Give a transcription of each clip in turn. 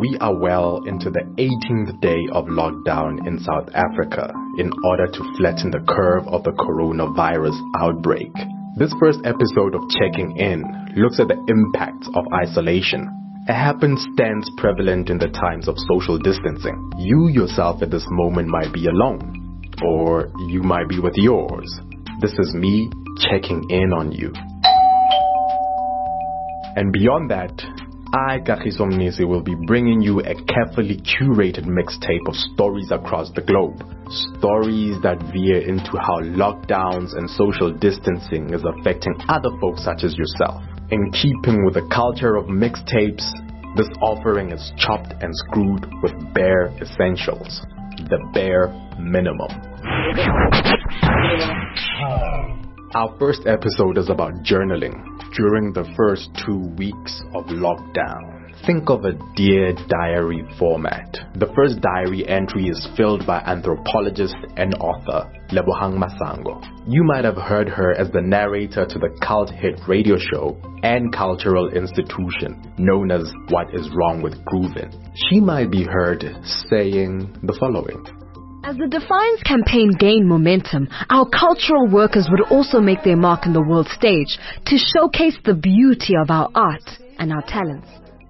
We are well into the 18th day of lockdown in South Africa in order to flatten the curve of the coronavirus outbreak. This first episode of Checking In looks at the impacts of isolation, a happenstance prevalent in the times of social distancing. You yourself at this moment might be alone, or you might be with yours. This is me checking in on you. And beyond that, I, Kagiso Mnisi, will be bringing you a carefully curated mixtape of stories across the globe. Stories that veer into how lockdowns and social distancing is affecting other folks such as yourself. In keeping with the culture of mixtapes, this offering is chopped and screwed with bare essentials. The bare minimum. Our first episode is about journaling during the first 2 weeks of lockdown. Think of a Dear Diary format. The first diary entry is filled by anthropologist and author Lebohang Masango. You might have heard her as the narrator to the cult hit radio show and cultural institution known as What Is Wrong with Groovin'. She might be heard saying the following. As the Defiance campaign gained momentum, our cultural workers would also make their mark on the world stage to showcase the beauty of our art and our talents.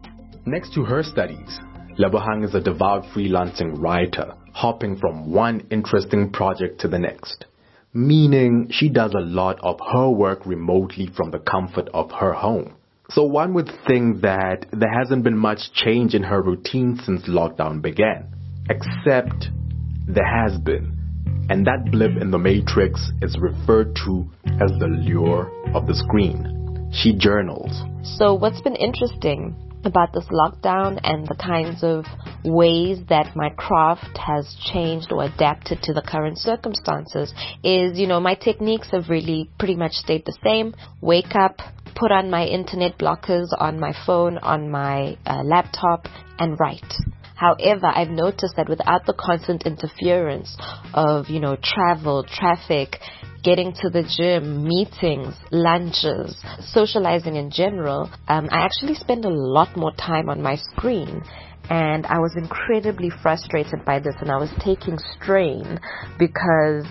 Next to her studies, Lebohang is a devout freelancing writer, hopping from one interesting project to the next, meaning she does a lot of her work remotely from the comfort of her home. So one would think that there hasn't been much change in her routine since lockdown began, except there has been, and that blip in the matrix is referred to as the lure of the screen. She journals. So what's been interesting about this lockdown and the kinds of ways that my craft has changed or adapted to the current circumstances is, my techniques have really pretty much stayed the same. Wake up, put on my internet blockers on my phone, on my laptop, and write. However, I've noticed that without the constant interference of, travel, traffic, getting to the gym, meetings, lunches, socializing in general, I actually spend a lot more time on my screen. And I was incredibly frustrated by this, and I was taking strain because,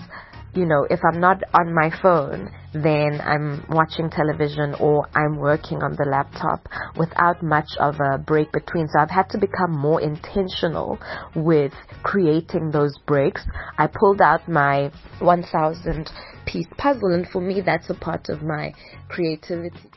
if I'm not on my phone, then I'm watching television or I'm working on the laptop without much of a break between. So I've had to become more intentional with creating those breaks. I pulled out my 1,000 piece puzzle, and for me, that's a part of my creativity.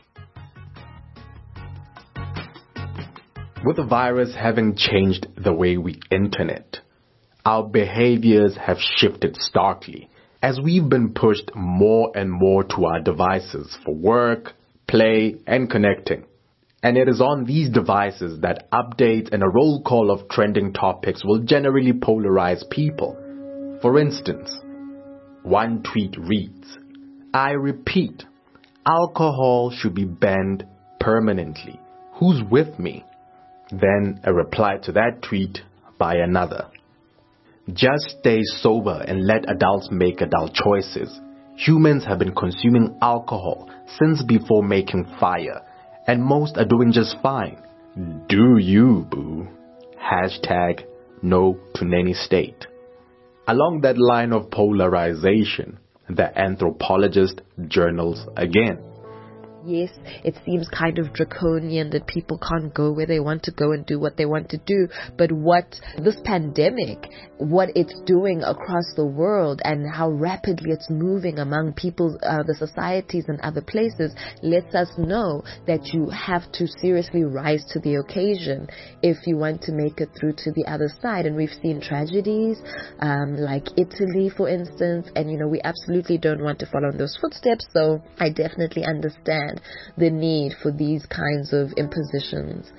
With the virus having changed the way we internet, our behaviors have shifted starkly, as we've been pushed more and more to our devices for work, play, and connecting. And it is on these devices that updates and a roll call of trending topics will generally polarize people. For instance, one tweet reads, "I repeat, alcohol should be banned permanently. Who's with me?" Then a reply to that tweet by another. "Just stay sober and let adults make adult choices. Humans have been consuming alcohol since before making fire, and most are doing just fine. Do you, boo? Hashtag no to nanny state." Along that line of polarization, the anthropologist journals again. Yes, it seems kind of draconian that people can't go where they want to go and do what they want to do. But what this pandemic, what it's doing across the world and how rapidly it's moving among people, the societies and other places, lets us know that you have to seriously rise to the occasion if you want to make it through to the other side. And we've seen tragedies like Italy, for instance, and we absolutely don't want to follow in those footsteps. So I definitely understand the need for these kinds of impositions.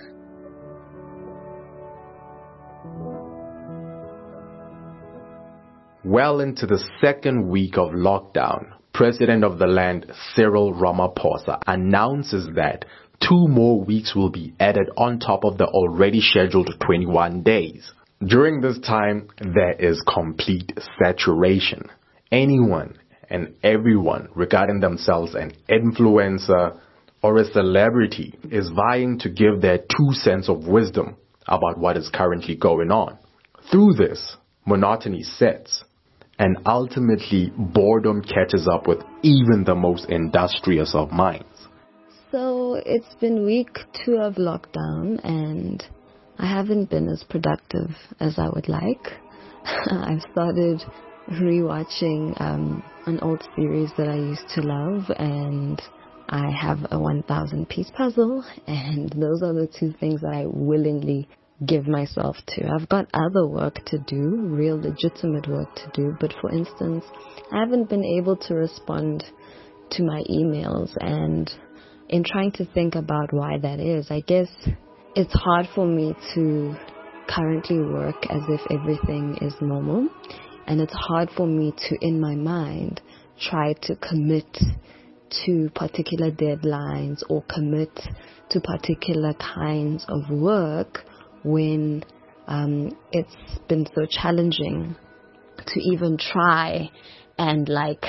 Well into the second week of lockdown, President of the land Cyril Ramaphosa announces that 2 more weeks will be added on top of the already scheduled 21 days. During this time, there is complete saturation. Anyone and everyone regarding themselves an influencer or a celebrity is vying to give their 2 cents of wisdom about what is currently going on. Through this, monotony sets, and ultimately boredom catches up with even the most industrious of minds. So it's been week 2 of lockdown, and I haven't been as productive as I would like. I've started rewatching an old series that I used to love, and I have a 1,000-piece puzzle, and those are the 2 things that I willingly give myself to. I've got other work to do, real legitimate work to do, but for instance, I haven't been able to respond to my emails, and in trying to think about why that is, I guess it's hard for me to currently work as if everything is normal, and it's hard for me to, in my mind, try to commit to particular deadlines or commit to particular kinds of work when it's been so challenging to even try. And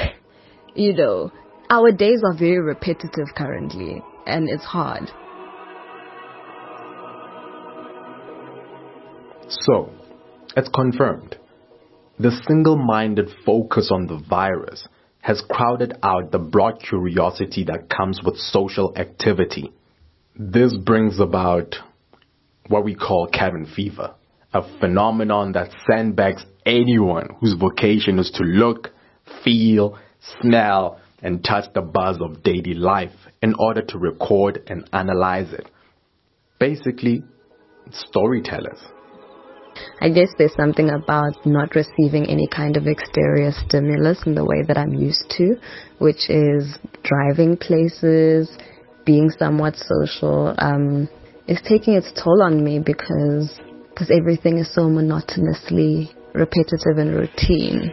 our days are very repetitive currently, and it's hard. So, it's confirmed. The single-minded focus on the virus has crowded out the broad curiosity that comes with social activity. This brings about what we call cabin fever, a phenomenon that sandbags anyone whose vocation is to look, feel, smell, and touch the buzz of daily life in order to record and analyze it. Basically, storytellers. I guess there's something about not receiving any kind of exterior stimulus in the way that I'm used to, which is driving places, being somewhat social. It's taking its toll on me because everything is so monotonously repetitive and routine.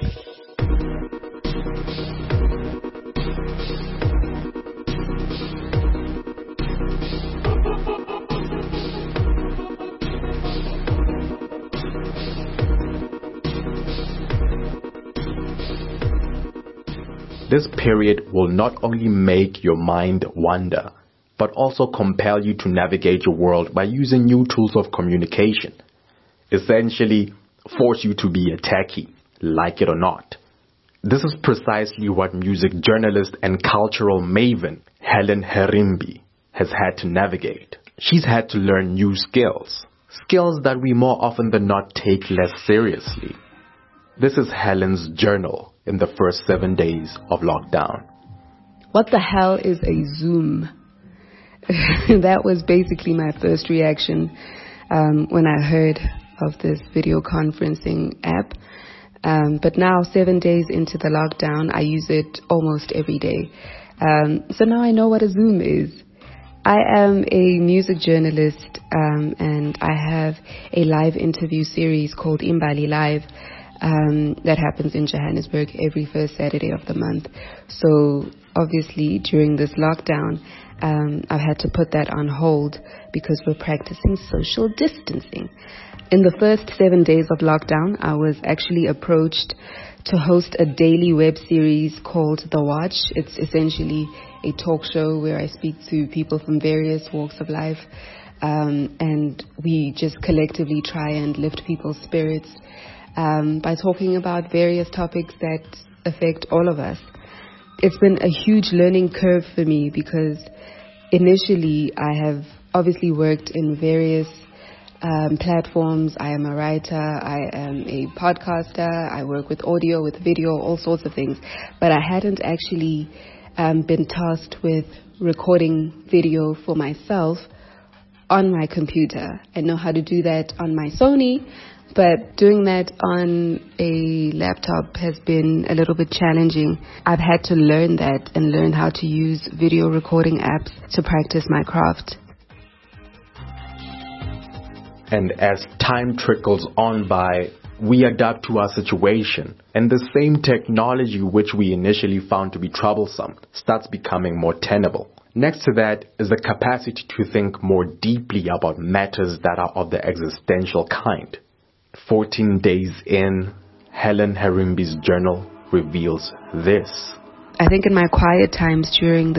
This period will not only make your mind wander, but also compel you to navigate your world by using new tools of communication. Essentially, force you to be a techie, like it or not. This is precisely what music journalist and cultural maven Helen Harimbi has had to navigate. She's had to learn new skills that we more often than not take less seriously. This is Helen's journal in the first 7 days of lockdown. What the hell is a Zoom? That was basically my first reaction when I heard of this video conferencing app. But now, 7 days into the lockdown, I use it almost every day. So now I know what a Zoom is. I am a music journalist, and I have a live interview series called Imbali Live that happens in Johannesburg every first Saturday of the month. So obviously during this lockdown, I've had to put that on hold because we're practicing social distancing. In the first 7 days of lockdown, I was actually approached to host a daily web series called The Watch. It's essentially a talk show where I speak to people from various walks of life, and we just collectively try and lift people's spirits by talking about various topics that affect all of us. It's been a huge learning curve for me because initially I have obviously worked in various platforms. I am a writer, I am a podcaster, I work with audio, with video, all sorts of things. But I hadn't actually been tasked with recording video for myself on my computer. I know how to do that on my Sony, but doing that on a laptop has been a little bit challenging. I've had to learn that and learn how to use video recording apps to practice my craft. And as time trickles on by, we adapt to our situation, and the same technology which we initially found to be troublesome starts becoming more tenable. Next to that is the capacity to think more deeply about matters that are of the existential kind. 14 days in, Helen Harimbi's journal reveals this. I think in my quiet times during this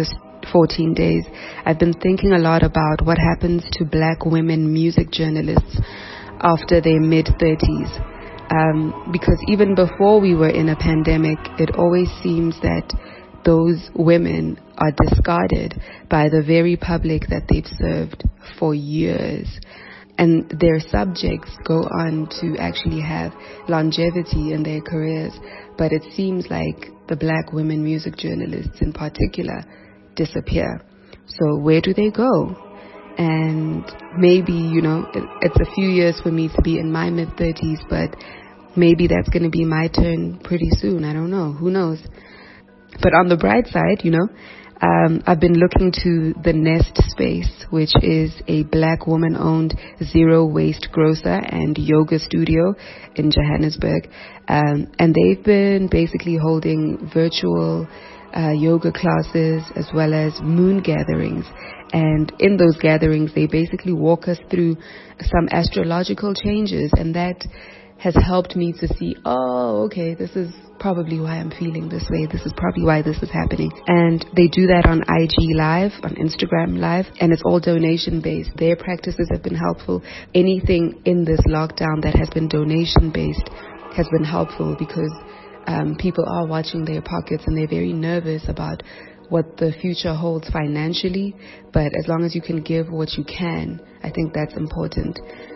14 days, I've been thinking a lot about what happens to black women music journalists after their mid-30s. Because even before we were in a pandemic, it always seems that those women are discarded by the very public that they've served for years. And their subjects go on to actually have longevity in their careers. But it seems like the black women music journalists in particular disappear. So where do they go? And maybe, it's a few years for me to be in my mid-30s, but maybe that's going to be my turn pretty soon. I don't know. Who knows? But on the bright side, I've been looking to the Nest Space, which is a black woman-owned zero-waste grocer and yoga studio in Johannesburg. And they've been basically holding virtual yoga classes as well as moon gatherings. And in those gatherings, they basically walk us through some astrological changes, and that has helped me to see, okay, this is probably why I'm feeling this way. This is probably why this is happening. And they do that on IG Live, on Instagram Live, and it's all donation-based. Their practices have been helpful. Anything in this lockdown that has been donation-based has been helpful because people are watching their pockets and they're very nervous about what the future holds financially. But as long as you can give what you can, I think that's important.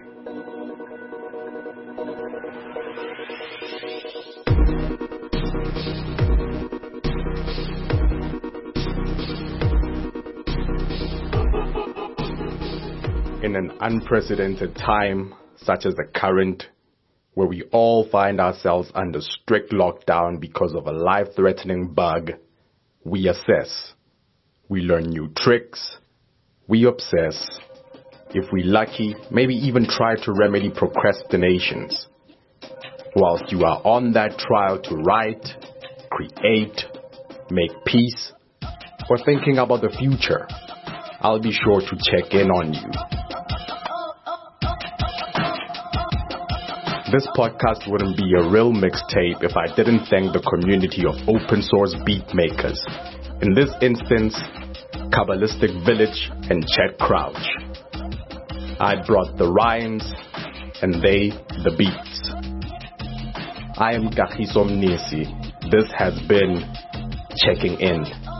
In an unprecedented time such as the current, where we all find ourselves under strict lockdown because of a life-threatening bug, we assess, we learn new tricks, we obsess, if we're lucky, maybe even try to remedy procrastinations. Whilst you are on that trial to write, create, make peace, or thinking about the future, I'll be sure to check in on you. This podcast wouldn't be a real mixtape if I didn't thank the community of open source beat makers. In this instance, Kabbalistic Village and Chet Crouch. I brought the rhymes and they the beats. I am Kagiso Mnisi. This has been Checking In.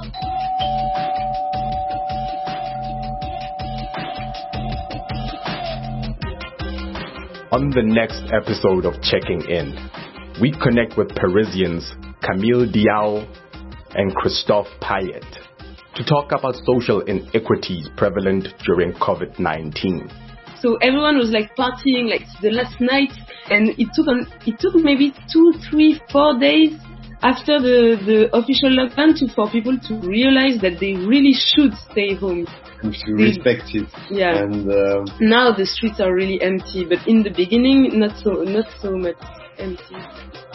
On the next episode of Checking In, we connect with Parisians Camille Diao and Christophe Payet to talk about social inequities prevalent during COVID-19. So everyone was partying the last night, and it took maybe 2, 3, 4 days after the official lockdown for people to realize that they really should stay home. And to respect it. Yeah. And now the streets are really empty, but in the beginning, not so much empty.